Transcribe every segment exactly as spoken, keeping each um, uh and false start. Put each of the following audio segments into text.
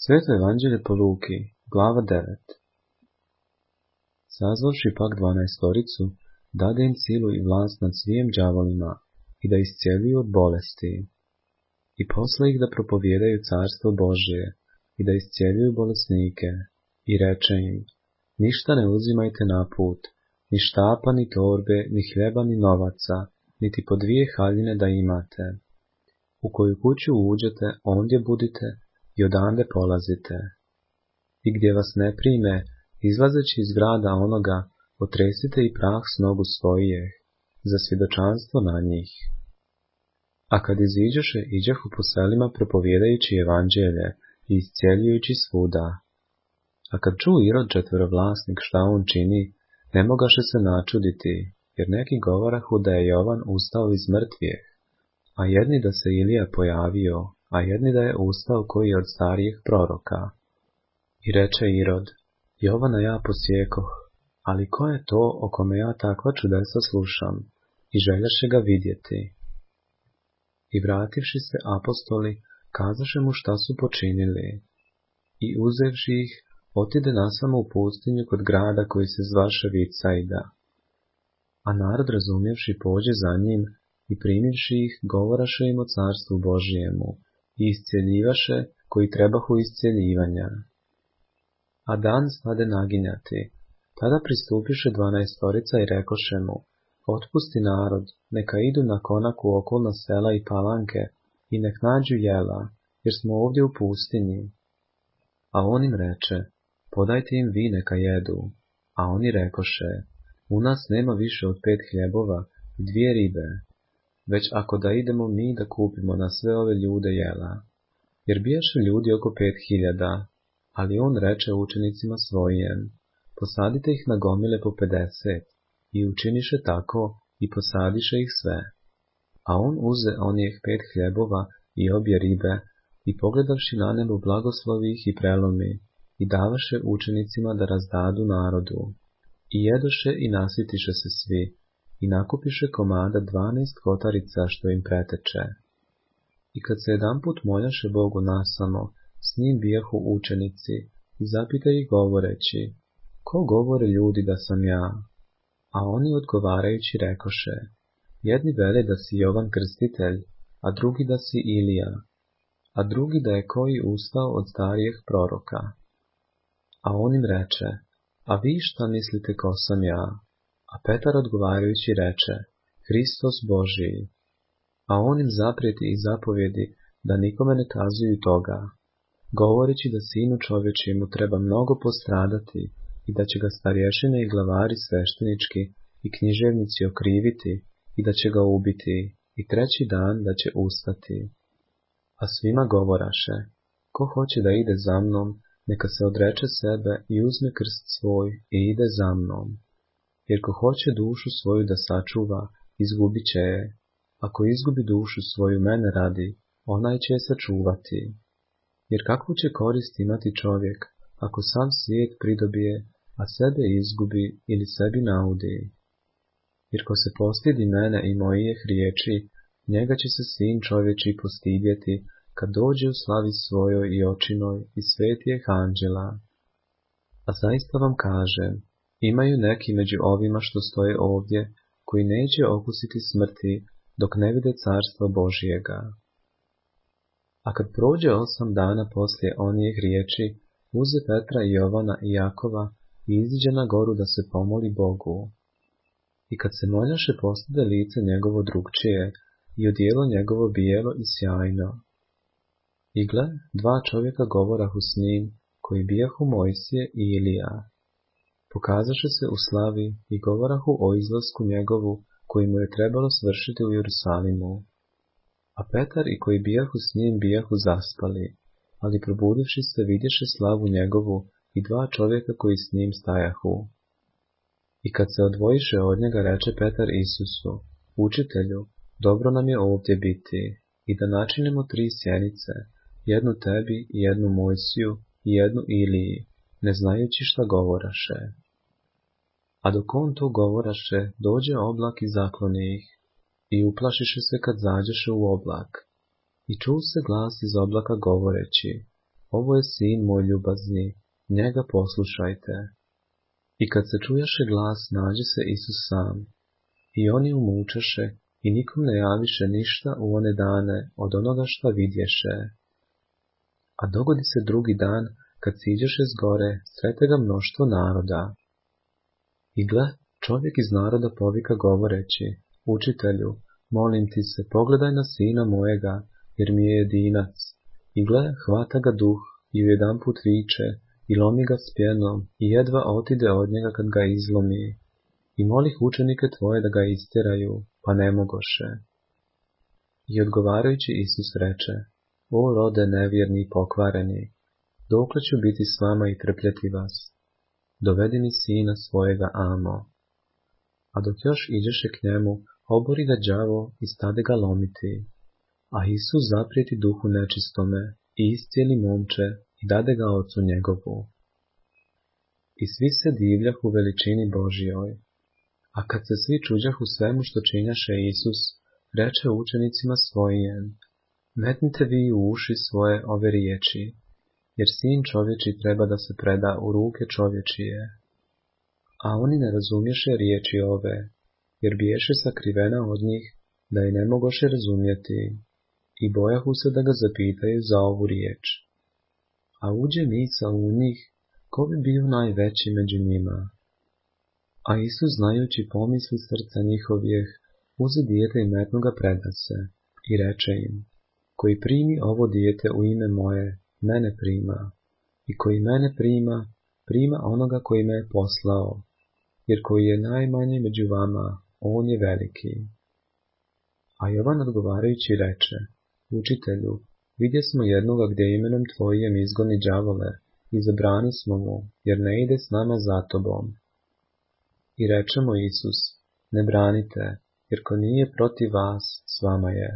Sveto evanđelje po Luki, glava devet. Sazvavši pak dvanaestoricu, dade im silu i vlast nad svim đavolima i da isceljuju od bolesti. I posla ih da propovijedaju carstvo Božje i da isceljuju bolesnike. I reče im, ništa ne uzimajte na put, ni štapa, ni torbe, ni hljeba, ni novaca, niti po dvije haljine da imate. U koju kuću uđete, ondje budite i odande polazite. I gdje vas ne prime, izlazeći iz grada onoga, otresite i prah s nogu svojih, za svjedočanstvo na njih. A kad iziđoše, iđahu po selima propovijedajući evanđelje i isceljujući svuda. A kad čuo Irod četverovlasnik šta on čini, ne mogaše se načuditi, jer neki govorahu da je Jovan ustao iz mrtvijeh, a jedni da se Ilija pojavio, a jedni da je ustao koji od starijih proroka. I reče Irod, Jovana ja posjekoh, ali ko je to o kome ja takva čudesa slušam, i željaše ga vidjeti. I vrativši se apostoli, kazaše mu šta su počinili. I uzevši ih, otide nasamo u pustinju kod grada koji se zvaše Vicajda. A narod razumjevši pođe za njim i primivši ih, govoraše im o carstvu Božijemu i isceljivaše koji trebahu isceljivanja. A dan stade naginjati, tada pristupiše dvanaestorica i rekoše mu, otpusti narod, neka idu na konak u okolna sela i palanke i nek nađu jela, jer smo ovdje u pustinji. A on im reče, podajte im vi neka jedu. A oni rekoše, u nas nema više od pet hljebova i dvije ribe, već ako da idemo mi da kupimo na sve ove ljude jela. Jer bijaše ljudi oko pet hiljada, ali on reče učenicima svojim, posadite ih na gomile po pedeset, i učiniše tako i posadiše ih sve. A on uze onih pet hljebova i obje ribe, i pogledavši na nebo blagoslovi ih i prelomi, i davaše učenicima da razdadu narodu. I jedoše i nasitiše se svi, i nakupiše komada dvanaest kotarica što im preteče. I kad se jedanput moljaše Bogu nasamo, s njim bijahu učenici, i zapita ih govoreći, ko govore ljudi da sam ja? A oni odgovarajući rekoše, jedni vele da si Jovan Krstitelj, a drugi da si Ilija, a drugi da je koji ustao od starijih proroka. A on im reče, a vi šta mislite ko sam ja? A Petar odgovarajući reče, Hristos Božiji. A on im zaprijeti i zapovjedi da nikome ne kazuju toga, govoreći da sinu čovječijemu treba mnogo postradati i da će ga starješine i glavari sveštenički i književnici okriviti i da će ga ubiti i treći dan da će ustati. A svima govoraše, ko hoće da ide za mnom, neka se odreče sebe i uzme krst svoj i ide za mnom. Jer ko hoće dušu svoju da sačuva, izgubit će je. Ako izgubi dušu svoju mene radi, onaj će je sačuvati. Jer kakvu će korist imati čovjek, ako sam svijet pridobije, a sebe izgubi ili sebi naudi? Jer ko se postidi mene i mojih riječi, njega će se sin čovječi postidjeti, kad dođe u slavi svojoj i očinoj i svetijeh anđela. A zaista vam kažem, imaju neki među ovima što stoje ovdje, koji neće okusiti smrti, dok ne vide carstva Božijega. A kad prođe osam dana poslije onih riječi, uze Petra i Jovana i Jakova i iziđe na goru da se pomoli Bogu. I kad se moljaše postade lice njegovo drugčije i odijelo njegovo bijelo i sjajno. I gle, dva čovjeka govorahu s njim, koji bijahu Mojsije i Ilija. Pokazaše se u slavi i govorahu o izlasku njegovu, koji mu je trebalo svršiti u Jerusalimu. A Petar i koji bijahu s njim bijahu zaspali, ali probudivši se vidješe slavu njegovu i dva čovjeka koji s njim stajahu. I kad se odvojiše od njega reče Petar Isusu, učitelju, dobro nam je ovdje biti, i da načinimo tri sjenice, jednu tebi i jednu Mojsiju i jednu Iliji, ne znajući šta govoraše. A dok on to govoraše, dođe oblak i zakloni ih, i uplašiše se kad zađeše u oblak. I čuo se glas iz oblaka govoreći, ovo je sin moj ljubazni, njega poslušajte. I kad se čujaše glas, nađe se Isus sam. I oni umučaše i nikom ne javiše ništa u one dane od onoga šta vidješe. A dogodi se drugi dan, kad siđeše s gore, srete ga mnoštvo naroda. I gle, čovjek iz naroda povika govoreći, učitelju, molim ti se, pogledaj na sina mojega, jer mi je jedinac. I gle, hvata ga duh i ujedanput viče i lomi ga s pjenom i jedva otide od njega kad ga izlomi. I molih učenike tvoje da ga istjeraju, pa ne mogoše. I odgovarajući Isus reče, o rode nevjerni i pokvareni, dokle ću biti s vama i trpjeti vas? Dovedi mi sina svojega amo. A dok još iđeše k njemu, obori ga đavo i stade ga lomiti. A Isus zaprijeti duhu nečistome i iscijeli momče i dade ga ocu njegovu. I svi se divljahu veličini Božjoj. A kad se svi čuđahu svemu što činjaše Isus, reče učenicima svojim, metnite vi u uši svoje ove riječi, jer sin čovječi treba da se preda u ruke čovječije. A oni ne razumješe riječi ove, jer biješe sakrivena od njih, da je ne mogoše razumjeti, i bojahu se da ga zapitaju za ovu riječ. A uđe misao u njih, ko bi bio najveći među njima? A Isus, znajući pomisli srca njihovih, uze dijete i metnu ga preda se, i reče im, koji primi ovo dijete u ime moje, mene prima, i koji mene prima, prima onoga koji me je poslao, jer koji je najmanji među vama, on je veliki. A Jovan odgovarajući reče, učitelju, vidje smo jednoga gdje imenom tvojim izgoni đavole, i zabrani smo mu, jer ne ide s nama za tobom. I reče mu Isus, ne branite, jer ko nije protiv vas, s vama je.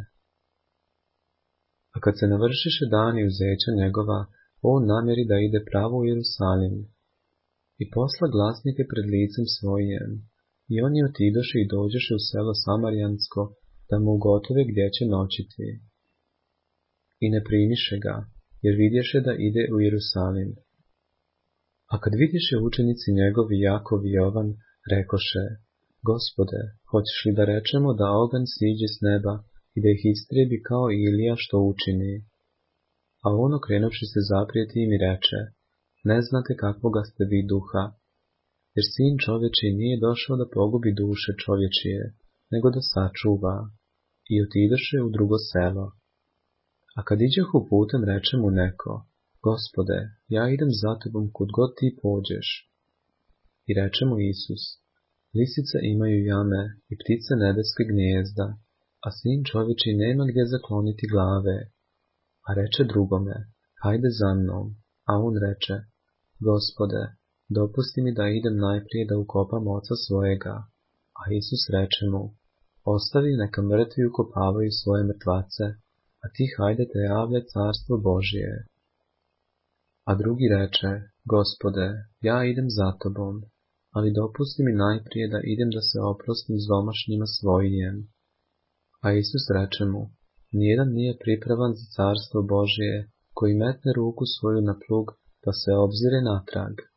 A kad se navršiše dani uzeća njegova, on namjeri da ide pravo u Jerusalim. I posla glasnike pred licem svojim, i oni otidoše i dođeše u selo Samarijansko, da mu ugotove gdje će noćiti. I ne primiše ga, jer vidješe da ide u Jerusalim. A kad vidješe učenici njegovi Jakov i Jovan, rekoše, Gospode, hoćeš li da rečemo da oganj siđe s neba i da ih istrijebi kao Ilija što učini? A on okrenuvši se zaprijeti im i reče, ne znate kakvoga ste vi duha, jer sin čovječiji nije došao da pogubi duše čovječije, nego da sačuva. I otidoše u drugo selo. A kad iđehu putem reče mu neko, Gospode, ja idem za tobom kud god ti pođeš. I reče mu Isus, lisice imaju jame i ptice nebeske gnijezda, a sin čovječi nema gdje zakloniti glave. A reče drugome, hajde za mnom. A on reče, Gospode, dopusti mi da idem najprije da ukopam oca svojega. A Isus reče mu, ostavi neka mrtvi ukopavaju svoje mrtvace, a ti hajde te javlja carstvo Božije. A drugi reče, Gospode, ja idem za tobom, ali dopusti mi najprije da idem da se oprostim s domašnjima svojim. A Isus reče mu, nijedan nije pripravan za carstvo Božije, koji metne ruku svoju na plug, pa se obzire natrag.